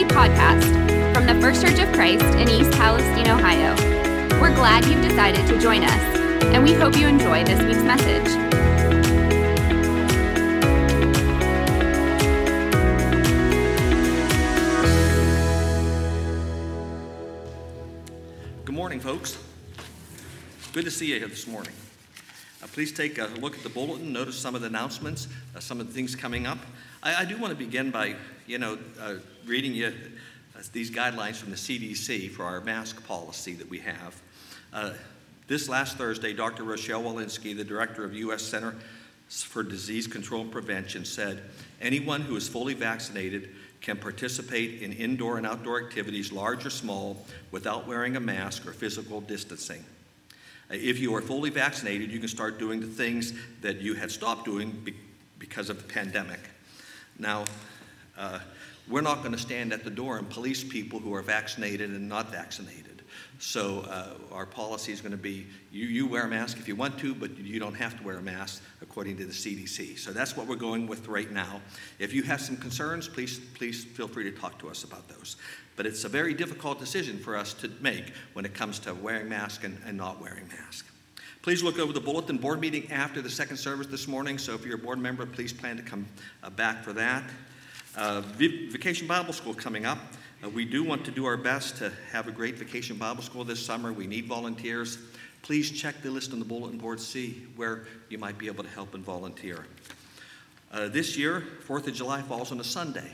weekly podcast from the First Church of Christ in East Palestine, Ohio. We're glad you've decided to join us, and we hope you enjoy this week's message. Good morning, folks. Good to see you here this morning. Please take a look at the bulletin, notice some of the announcements, some of the things coming up. I do want to begin by, reading you these guidelines from the CDC for our mask policy that we have. This last Thursday, Dr. Rochelle Walensky, the director of U.S. Center for Disease Control and Prevention, said, anyone who is fully vaccinated can participate in indoor and outdoor activities, large or small, without wearing a mask or physical distancing. If you are fully vaccinated, you can start doing the things that you had stopped doing because of the pandemic. Now, we're not going to stand at the door and police people who are vaccinated and not vaccinated. So our policy is going to be, you wear a mask if you want to, but you don't have to wear a mask according to the CDC. So that's what we're going with right now. If you have some concerns, please feel free to talk to us about those. But it's a very difficult decision for us to make when it comes to wearing masks and not wearing masks. Please look over the bulletin. Board meeting after the second service this morning, so if you're a board member, please plan to come back for that. Vacation Bible School coming up. We do want to do our best to have a great Vacation Bible School this summer. We need volunteers. Please check the list on the bulletin board, see where you might be able to help and volunteer. This year, 4th of July falls on a Sunday.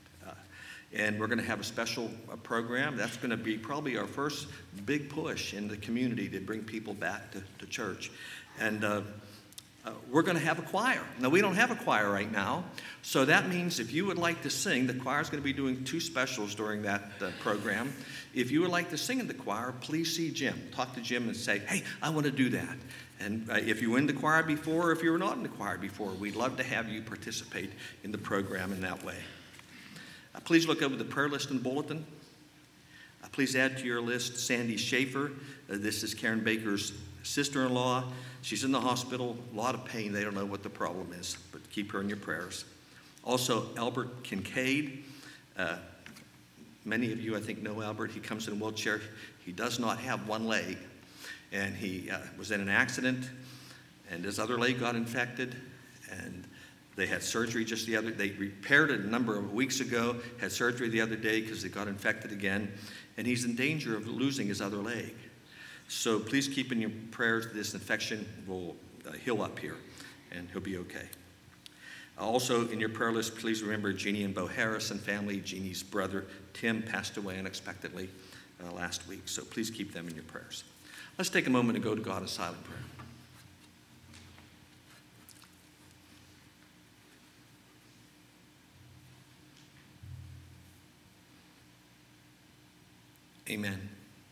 And we're going to have a special program. That's going to be probably our first big push in the community to bring people back to church. And we're going to have a choir. Now, we don't have a choir right now, so that means if you would like to sing, the choir is going to be doing 2 specials during that program. If you would like to sing in the choir, please see Jim. Talk to Jim and say, hey, I want to do that. And if you were in the choir before, or if you were not in the choir before, we'd love to have you participate in the program in that way. Please look over the prayer list in the bulletin. Please add to your list Sandy Schaefer. This is Karen Baker's sister-in-law. She's in the hospital, a lot of pain. They don't know what the problem is, but keep her in your prayers. Also, Albert Kincaid. Many of you, I think, know Albert. He comes in a wheelchair. He does not have one leg, and he was in an accident, and his other leg got infected, and they had surgery they repaired it a number of weeks ago, had surgery the other day because they got infected again, and he's in danger of losing his other leg. So please keep in your prayers this infection will heal up here, and he'll be okay. Also in your prayer list, please remember Jeannie and Bo Harrison family. Jeannie's brother, Tim, passed away unexpectedly last week, so please keep them in your prayers. Let's take a moment to go to God in silent prayer. Amen.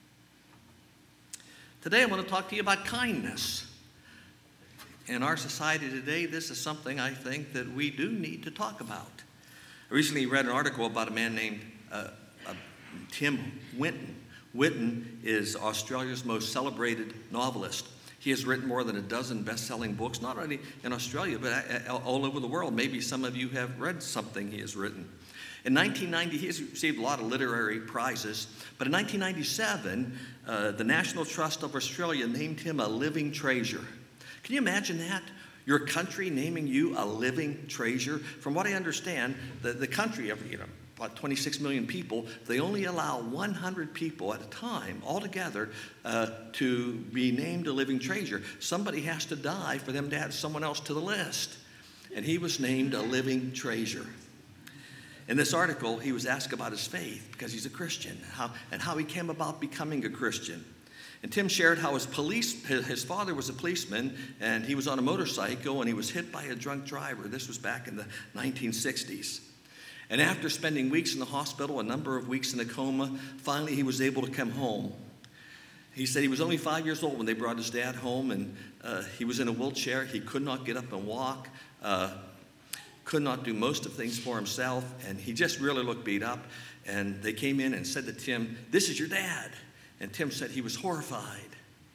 Today I want to talk to you about kindness. In our society today, this is something I think that we do need to talk about. I recently read an article about a man named Tim Winton. Winton is Australia's most celebrated novelist. He has written more than a dozen best-selling books, not only in Australia, but all over the world. Maybe some of you have read something he has written. In 1990, he has received a lot of literary prizes, but in 1997, the National Trust of Australia named him a living treasure. Can you imagine that? Your country naming you a living treasure? From what I understand, the country of about 26 million people, they only allow 100 people at a time altogether to be named a living treasure. Somebody has to die for them to add someone else to the list. And he was named a living treasure. In this article, he was asked about his faith because he's a Christian, how he came about becoming a Christian. And Tim shared how his father was a policeman, and he was on a motorcycle, and he was hit by a drunk driver. This was back in the 1960s. And after spending weeks in the hospital, a number of weeks in a coma, finally he was able to come home. He said he was only 5 years old when they brought his dad home, and he was in a wheelchair. He could not get up and walk. Could not do most of things for himself, and he just really looked beat up. And they came in and said to Tim, "This is your dad." And Tim said he was horrified.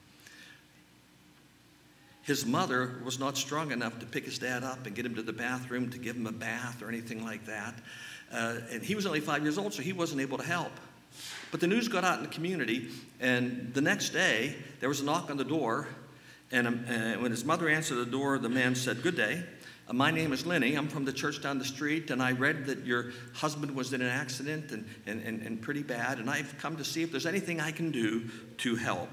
His mother was not strong enough to pick his dad up and get him to the bathroom, to give him a bath or anything like that. and he was only 5 years old, so he wasn't able to help. But the news got out in the community, and the next day, there was a knock on the door, and when his mother answered the door, the man said, "Good day. My name is Lenny. I'm from the church down the street, and I read that your husband was in an accident and pretty bad, and I've come to see if there's anything I can do to help."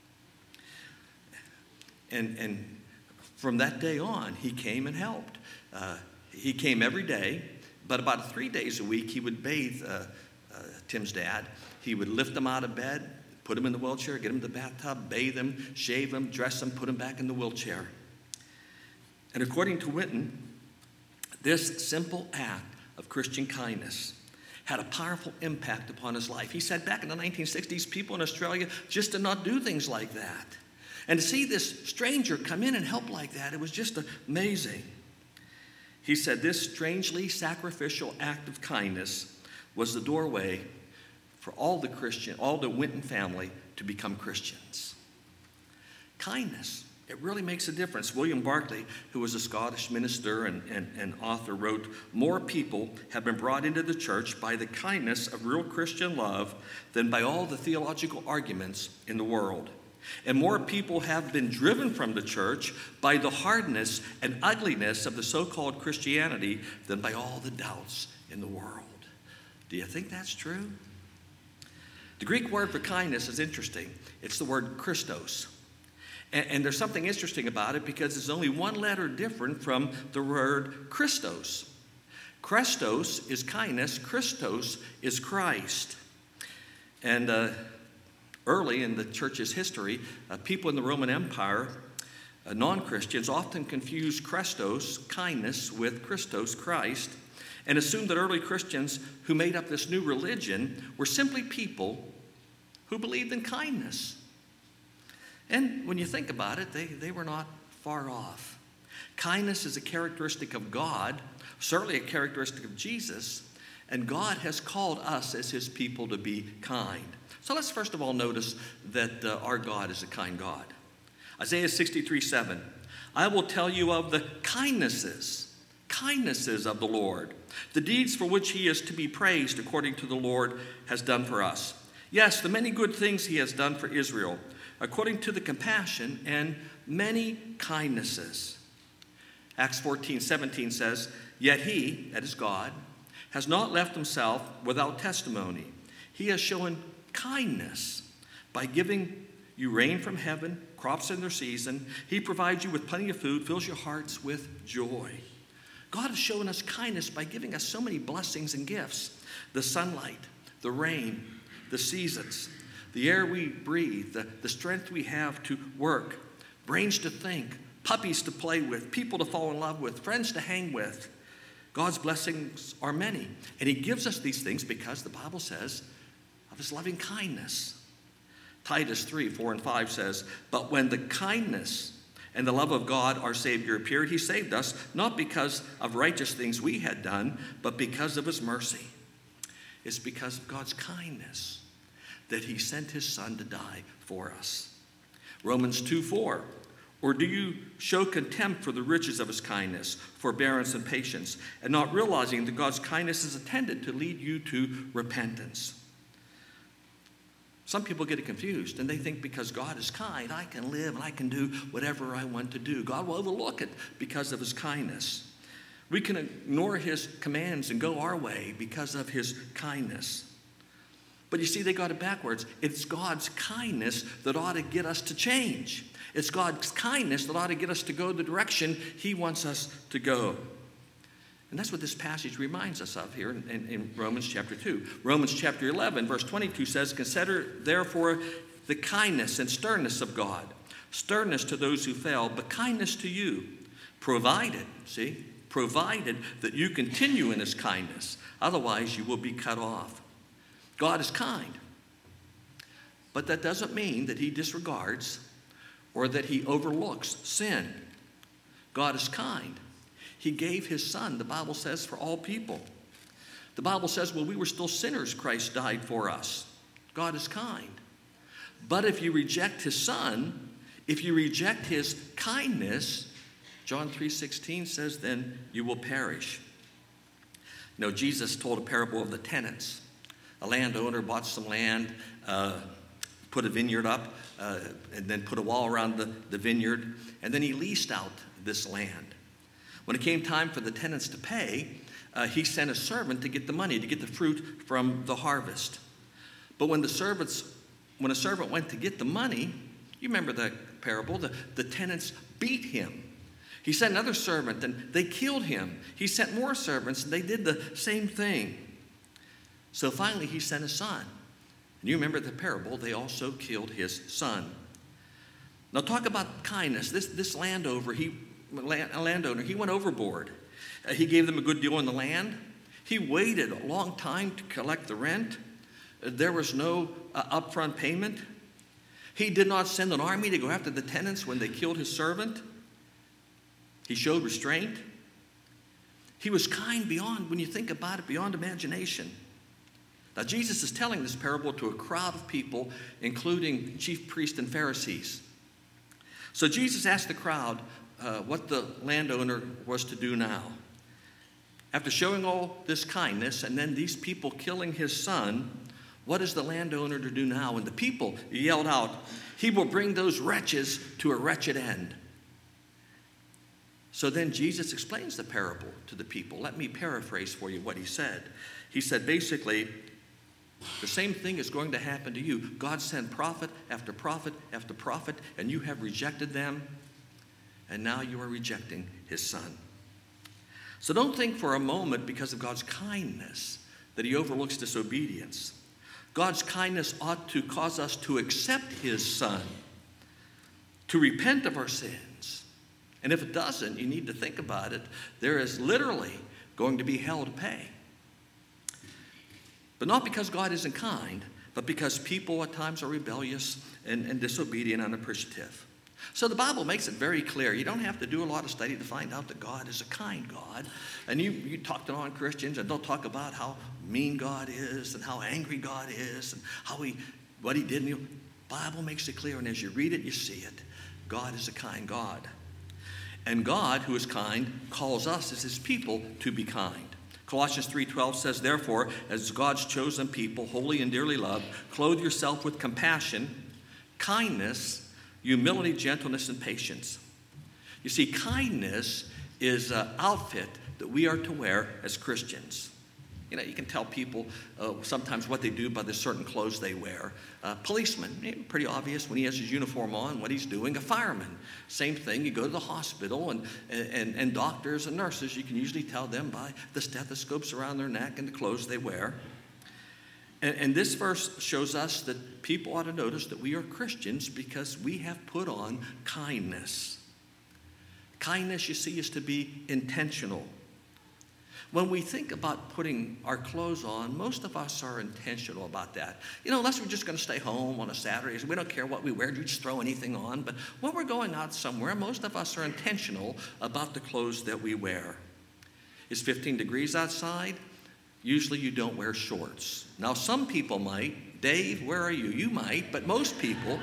And from that day on, he came and helped. He came every day, but about 3 days a week, he would bathe Tim's dad. He would lift him out of bed, put him in the wheelchair, get him in the bathtub, bathe him, shave him, dress him, put him back in the wheelchair. And according to Winton, this simple act of Christian kindness had a powerful impact upon his life. He said back in the 1960s, people in Australia just did not do things like that. And to see this stranger come in and help like that, it was just amazing. He said this strangely sacrificial act of kindness was the doorway for all the Winton family to become Christians. Kindness, it really makes a difference. William Barclay, who was a Scottish minister and author, wrote, "More people have been brought into the church by the kindness of real Christian love than by all the theological arguments in the world. And more people have been driven from the church by the hardness and ugliness of the so-called Christianity than by all the doubts in the world." Do you think that's true? The Greek word for kindness is interesting. It's the word Christos. And there's something interesting about it because it's only one letter different from the word Christos. Christos is kindness. Christos is Christ. And early in the church's history, people in the Roman Empire, non-Christians, often confused Christos, kindness, with Christos, Christ, and assumed that early Christians who made up this new religion were simply people who believed in kindness. And when you think about it, they were not far off. Kindness is a characteristic of God, certainly a characteristic of Jesus, and God has called us as his people to be kind. So let's first of all notice that our God is a kind God. Isaiah 63:7, "I will tell you of the kindnesses of the Lord, the deeds for which he is to be praised according to the Lord has done for us. Yes, the many good things he has done for Israel, according to the compassion and many kindnesses." Acts 14:17 says, "Yet he," that is God, "has not left himself without testimony. He has shown kindness by giving you rain from heaven, crops in their season. He provides you with plenty of food, fills your hearts with joy." God has shown us kindness by giving us so many blessings and gifts. The sunlight, the rain, the seasons, the air we breathe, the strength we have to work, brains to think, puppies to play with, people to fall in love with, friends to hang with. God's blessings are many. And he gives us these things because the Bible says of his loving kindness. Titus 3:4-5 says, "But when the kindness and the love of God our Savior appeared, he saved us, not because of righteous things we had done, but because of his mercy." It's because of God's kindness that he sent his son to die for us. Romans 2:4, "Or do you show contempt for the riches of his kindness, forbearance, and patience, and not realizing that God's kindness is intended to lead you to repentance?" Some people get it confused, and they think because God is kind, I can live and I can do whatever I want to do. God will overlook it because of his kindness. We can ignore his commands and go our way because of his kindness. But you see, they got it backwards. It's God's kindness that ought to get us to change. It's God's kindness that ought to get us to go the direction he wants us to go. And that's what this passage reminds us of here in Romans chapter 2. Romans chapter 11, verse 22 says, "Consider therefore the kindness and sternness of God. Sternness to those who fail, but kindness to you, provided that you continue in his kindness. Otherwise, you will be cut off." God is kind. But that doesn't mean that he disregards or that he overlooks sin. God is kind. He gave his son, the Bible says, for all people. The Bible says, while we were still sinners, Christ died for us. God is kind. But if you reject his son, if you reject his kindness, John 3:16 says, then you will perish. Jesus told a parable of the tenants. A landowner bought some land, put a vineyard up, and then put a wall around the vineyard, and then he leased out this land. When it came time for the tenants to pay, he sent a servant to get the money, to get the fruit from the harvest. But when a servant went to get the money, you remember the parable, the tenants beat him. He sent another servant, and they killed him. He sent more servants, and they did the same thing. So finally, he sent a son. And you remember the parable, they also killed his son. Now talk about kindness. This landowner, he went overboard. He gave them a good deal on the land. He waited a long time to collect the rent. There was no upfront payment. He did not send an army to go after the tenants when they killed his servant. He showed restraint. He was kind beyond, when you think about it, beyond imagination. Now, Jesus is telling this parable to a crowd of people, including chief priests and Pharisees. So Jesus asked the crowd what the landowner was to do now. After showing all this kindness and then these people killing his son, what is the landowner to do now? And the people yelled out, "He will bring those wretches to a wretched end." So then Jesus explains the parable to the people. Let me paraphrase for you what he said. He said basically, the same thing is going to happen to you. God sent prophet after prophet after prophet, and you have rejected them, and now you are rejecting his son. So don't think for a moment, because of God's kindness, that he overlooks disobedience. God's kindness ought to cause us to accept his son, to repent of our sins. And if it doesn't, you need to think about it. There is literally going to be hell to pay. But not because God isn't kind, but because people at times are rebellious and disobedient and unappreciative. So the Bible makes it very clear. You don't have to do a lot of study to find out that God is a kind God. And you talk to non-Christians and they'll talk about how mean God is and how angry God is and what he did. And the Bible makes it clear, and as you read it, you see it. God is a kind God. And God, who is kind, calls us as his people to be kind. Colossians 3:12 says, "Therefore, as God's chosen people, holy and dearly loved, clothe yourself with compassion, kindness, humility, gentleness, and patience." You see, kindness is an outfit that we are to wear as Christians. You can tell people sometimes what they do by the certain clothes they wear. Policeman, pretty obvious when he has his uniform on what he's doing. A fireman, same thing. You go to the hospital and doctors and nurses, you can usually tell them by the stethoscopes around their neck and the clothes they wear. And this verse shows us that people ought to notice that we are Christians because we have put on kindness. Kindness, you see, is to be intentional. When we think about putting our clothes on, most of us are intentional about that. Unless we're just going to stay home on a Saturday, we don't care what we wear, you just throw anything on. But when we're going out somewhere, most of us are intentional about the clothes that we wear. It's 15 degrees outside. Usually you don't wear shorts. Now some people might. Dave, where are you? You might, but most people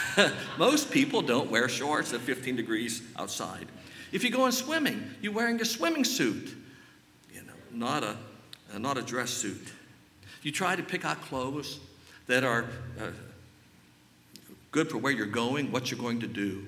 don't wear shorts at 15 degrees outside. If you go in swimming, you're wearing a swimming suit. Not a dress suit. You try to pick out clothes that are good for where you're going, what you're going to do.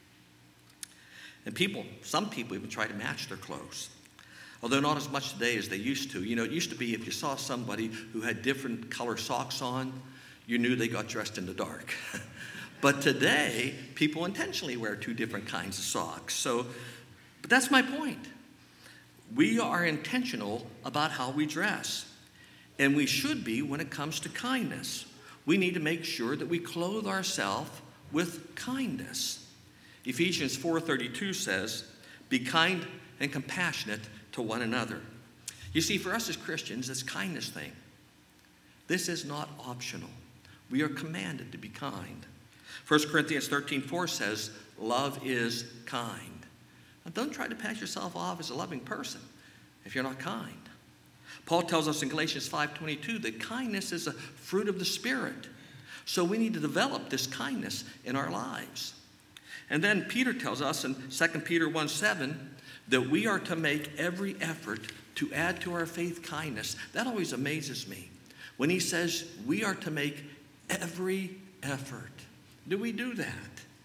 And some people even try to match their clothes. Although not as much today as they used to. It used to be if you saw somebody who had different color socks on, you knew they got dressed in the dark. But today, people intentionally wear two different kinds of socks. But that's my point. We are intentional about how we dress, and we should be when it comes to kindness. We need to make sure that we clothe ourselves with kindness. Ephesians 4:32 says, "Be kind and compassionate to one another." You see, for us as Christians, this kindness thing, this is not optional. We are commanded to be kind. 1 Corinthians 13:4 says, "Love is kind." Now, don't try to pass yourself off as a loving person if you're not kind. Paul tells us in Galatians 5:22 that kindness is a fruit of the Spirit. So we need to develop this kindness in our lives. And then Peter tells us in 2 Peter 1:7 that we are to make every effort to add to our faith kindness. That always amazes me. When he says we are to make every effort. Do we do that?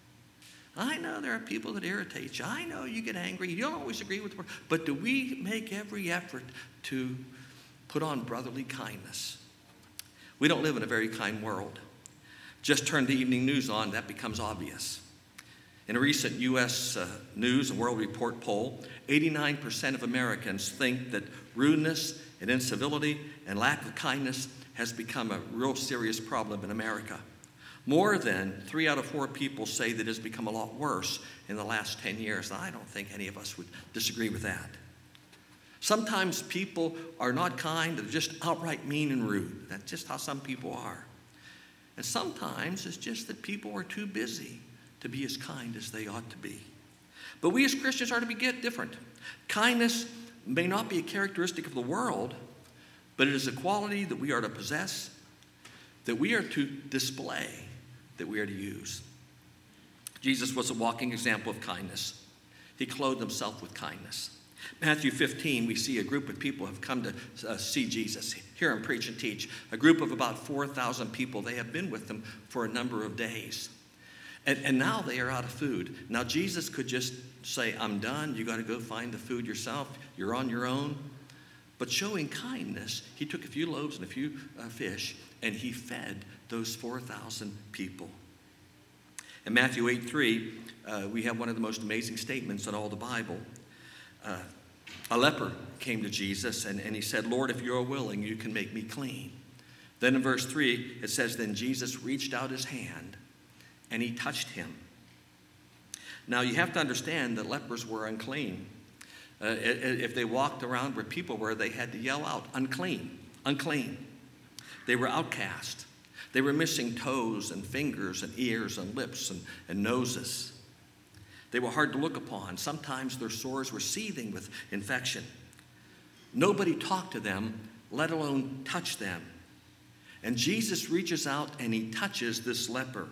I know there are people that irritate you. I know you get angry. You don't always agree with the word. But do we make every effort to put on brotherly kindness? We don't live in a very kind world. Just turn the evening news on, that becomes obvious. In a recent U.S. News and World Report poll, 89% of Americans think that rudeness and incivility and lack of kindness has become a real serious problem in America. More than 3 out of 4 people say that it has become a lot worse in the last 10 years. I don't think any of us would disagree with that. Sometimes people are not kind, they're just outright mean and rude. That's just how some people are. And sometimes it's just that people are too busy to be as kind as they ought to be. But we as Christians are to be different. Kindness may not be a characteristic of the world, but it is a quality that we are to possess, that we are to display, that we are to use. Jesus was a walking example of kindness. He clothed himself with kindness. Matthew 15, we see a group of people have come to see Jesus, hear him preach and teach. A group of about 4,000 people. They have been with him for a number of days. And now they are out of food. Now Jesus could just say, I'm done. You got to go find the food yourself. You're on your own. But showing kindness, he took a few loaves and a few fish, and he fed those 4,000 people. In Matthew 8:3, we have one of the most amazing statements in all the Bible. A leper came to Jesus, and he said, Lord, if you're willing, you can make me clean. Then in verse 3, it says, then Jesus reached out his hand, and he touched him. Now, you have to understand that lepers were unclean. If they walked around where people were, they had to yell out, unclean, unclean. They were outcast. They were missing toes and fingers and ears and lips and noses. They were hard to look upon. Sometimes their sores were seething with infection. Nobody talked to them, let alone touch them. And Jesus reaches out and he touches this leper.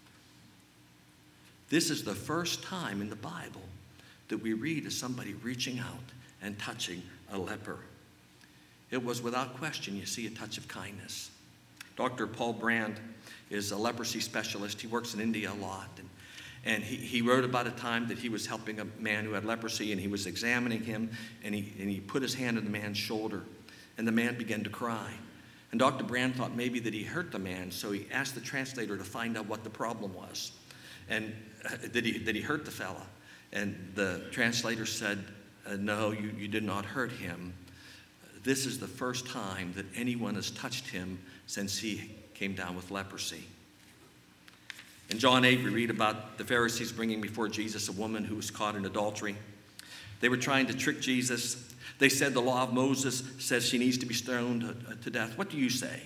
This is the first time in the Bible that we read of somebody reaching out and touching a leper. It was without question, you see, a touch of kindness. Dr. Paul Brand is a leprosy specialist. He works in India a lot. And he wrote about a time that he was helping a man who had leprosy, and he was examining him, and he put his hand on the man's shoulder, and the man began to cry. And Dr. Brand thought maybe that he hurt the man, so he asked the translator to find out what the problem was, and that he hurt the fella. And the translator said, no, you did not hurt him. This is the first time that anyone has touched him since he came down with leprosy. In John 8, we read about the Pharisees bringing before Jesus a woman who was caught in adultery. They were trying to trick Jesus. They said the law of Moses says she needs to be stoned to death. What do you say?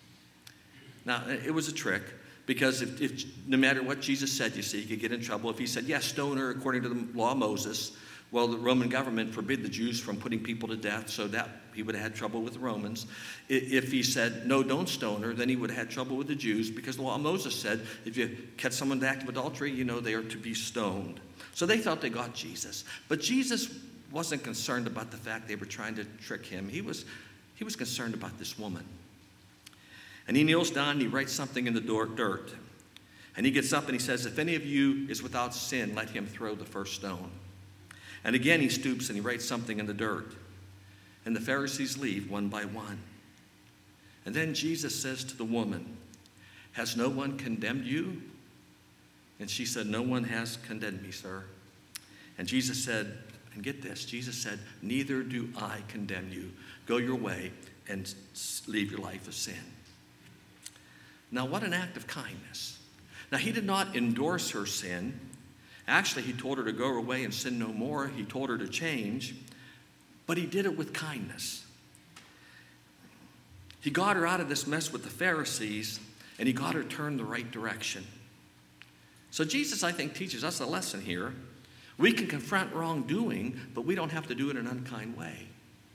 Now, it was a trick, because if no matter what Jesus said, you see, he could get in trouble. If he said, yes, stone her according to the law of Moses, well, the Roman government forbid the Jews from putting people to death, so that he would have had trouble with the Romans. If he said, no, don't stone her, then he would have had trouble with the Jews, because the law of Moses said, if you catch someone in the act of adultery, you know they are to be stoned. So they thought they got Jesus. But Jesus wasn't concerned about the fact they were trying to trick him. He was concerned about this woman. And he kneels down and he writes something in the dirt. And he gets up and he says, if any of you is without sin, let him throw the first stone. And again he stoops and he writes something in the dirt. And the Pharisees leave one by one. And then Jesus says to the woman, has no one condemned you? And she said, no one has condemned me, sir. And Jesus said, and get this, Jesus said, neither do I condemn you. Go your way and leave your life of sin. Now, what an act of kindness. Now, he did not endorse her sin. Actually, he told her to go away and sin no more. He told her to change. But he did it with kindness. He got her out of this mess with the Pharisees, and he got her turned the right direction. So Jesus, I think, teaches us a lesson here. We can confront wrongdoing, but we don't have to do it in an unkind way.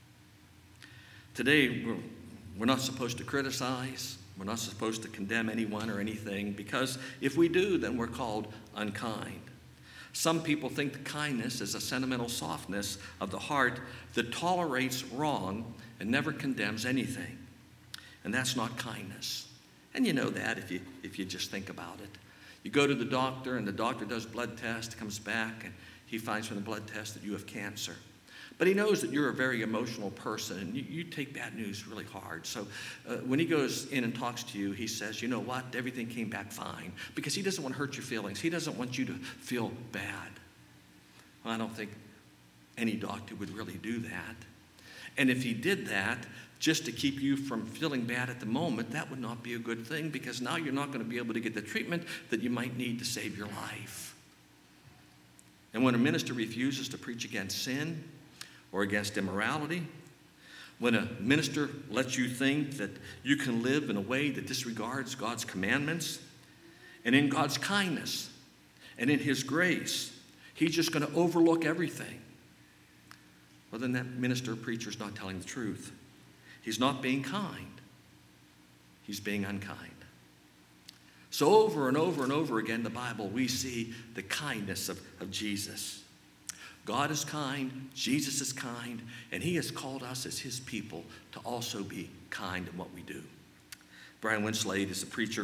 Today, we're not supposed to criticize. We're not supposed to condemn anyone or anything, because if we do, then we're called unkind. Some people think that kindness is a sentimental softness of the heart that tolerates wrong and never condemns anything. And that's not kindness. And you know that if you just think about it. You go to the doctor, and the doctor does blood test, comes back, and he finds from the blood test that you have cancer. But he knows that you're a very emotional person, and you take bad news really hard. So when he goes in and talks to you, he says, you know what, everything came back fine, because he doesn't want to hurt your feelings. He doesn't want you to feel bad. Well, I don't think any doctor would really do that. And if he did that just to keep you from feeling bad at the moment, that would not be a good thing, because now you're not going to be able to get the treatment that you might need to save your life. And when a minister refuses to preach against sin or against immorality, when a minister lets you think that you can live in a way that disregards God's commandments, and in God's kindness and in his grace, he's just going to overlook everything, well, then that minister or preacher is not telling the truth. He's not being kind. He's being unkind. So over and over and over again in the Bible, we see the kindness of Jesus. God is kind, Jesus is kind, and he has called us as his people to also be kind in what we do. Brian Winslade is a preacher.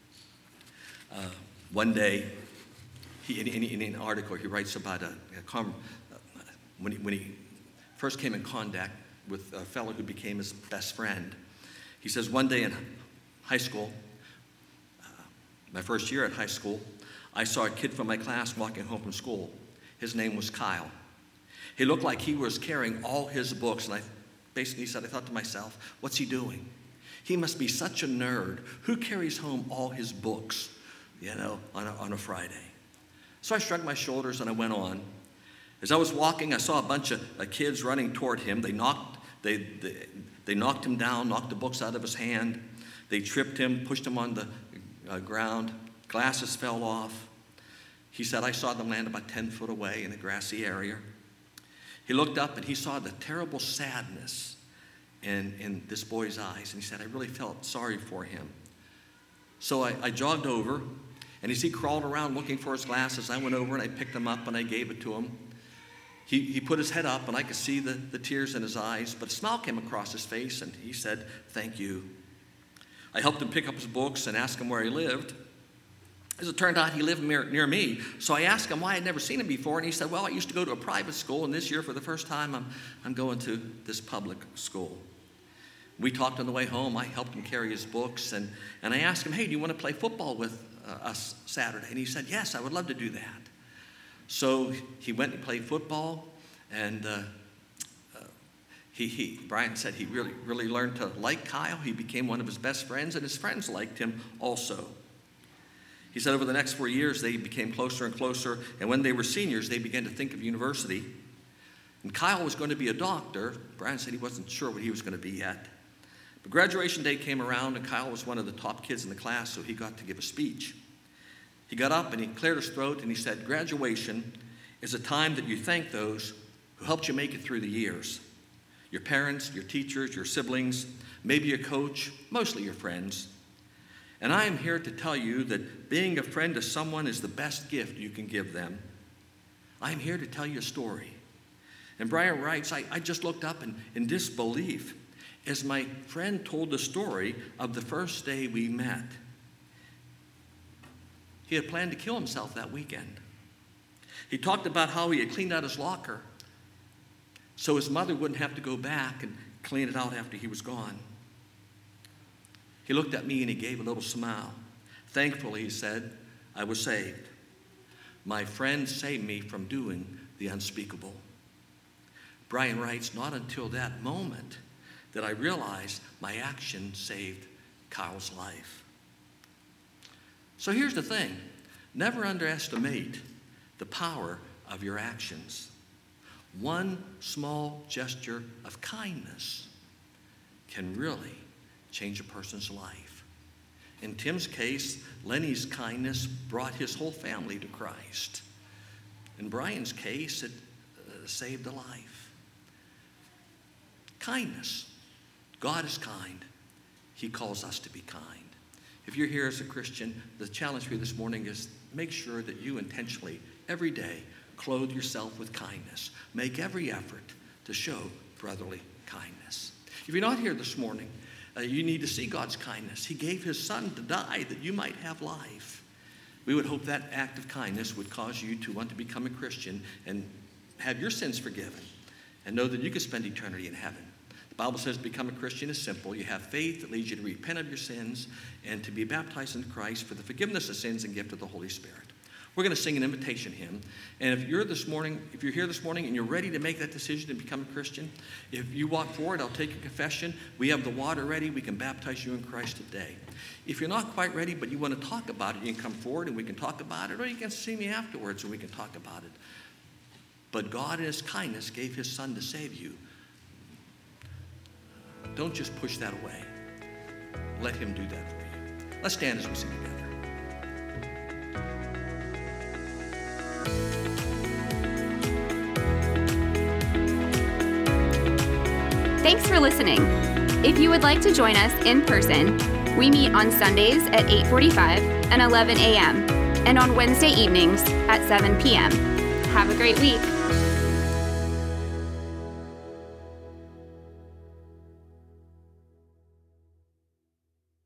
One day, in an article, he writes about when he first came in contact with a fellow who became his best friend. He says, one day in high school, my first year at high school, I saw a kid from my class walking home from school. His name was Kyle. He looked like he was carrying all his books, and I basically said, I thought to myself, what's he doing? He must be such a nerd. Who carries home all his books, on a Friday? So I shrugged my shoulders and I went on. As I was walking, I saw a bunch of kids running toward him. They knocked him down, knocked the books out of his hand. They tripped him, pushed him on the ground. Glasses fell off. He said, I saw them land about 10 foot away in a grassy area. He looked up and he saw the terrible sadness in this boy's eyes. And he said, I really felt sorry for him. So I jogged over, and as he crawled around looking for his glasses, I went over and I picked them up and I gave it to him. He put his head up, and I could see the tears in his eyes, but a smile came across his face, and he said, thank you. I helped him pick up his books and asked him where he lived. As it turned out, he lived near me, so I asked him why I'd never seen him before, and he said, well, I used to go to a private school, and this year, for the first time, I'm going to this public school. We talked on the way home. I helped him carry his books, and I asked him, hey, do you want to play football with us Saturday? And he said, yes, I would love to do that. So he went and played football, and Brian said he really learned to like Kyle. He became one of his best friends, and his friends liked him also. He said over the next 4 years, they became closer and closer, and when they were seniors, they began to think of university. And Kyle was going to be a doctor. Brian said he wasn't sure what he was going to be yet. But graduation day came around, and Kyle was one of the top kids in the class, so he got to give a speech. He got up and he cleared his throat and he said, graduation is a time that you thank those who helped you make it through the years. Your parents, your teachers, your siblings, maybe your coach, mostly your friends. And I am here to tell you that being a friend to someone is the best gift you can give them. I am here to tell you a story. And Brian writes, I just looked up in disbelief as my friend told the story of the first day we met. He had planned to kill himself that weekend. He talked about how he had cleaned out his locker so his mother wouldn't have to go back and clean it out after he was gone. He looked at me and he gave a little smile. Thankfully, he said, I was saved. My friend saved me from doing the unspeakable. Brian writes, not until that moment did I realize my action saved Kyle's life. So here's the thing. Never underestimate the power of your actions. One small gesture of kindness can really change a person's life. In Tim's case, Lenny's kindness brought his whole family to Christ. In Brian's case, it saved a life. Kindness. God is kind. He calls us to be kind. If you're here as a Christian, the challenge for you this morning is make sure that you intentionally, every day, clothe yourself with kindness. Make every effort to show brotherly kindness. If you're not here this morning, you need to see God's kindness. He gave his son to die that you might have life. We would hope that act of kindness would cause you to want to become a Christian and have your sins forgiven and know that you can spend eternity in heaven. The Bible says to become a Christian is simple. You have faith that leads you to repent of your sins and to be baptized in Christ for the forgiveness of sins and gift of the Holy Spirit. We're going to sing an invitation hymn. And if you're here this morning and you're ready to make that decision to become a Christian, if you walk forward, I'll take a confession. We have the water ready. We can baptize you in Christ today. If you're not quite ready, but you want to talk about it, you can come forward and we can talk about it, or you can see me afterwards and we can talk about it. But God in his kindness gave his son to save you. Don't just push that away. Let him do that for you. Let's stand as we sing together. Thanks for listening. If you would like to join us in person, we meet on Sundays at 8:45 and 11 a.m. and on Wednesday evenings at 7 p.m. Have a great week.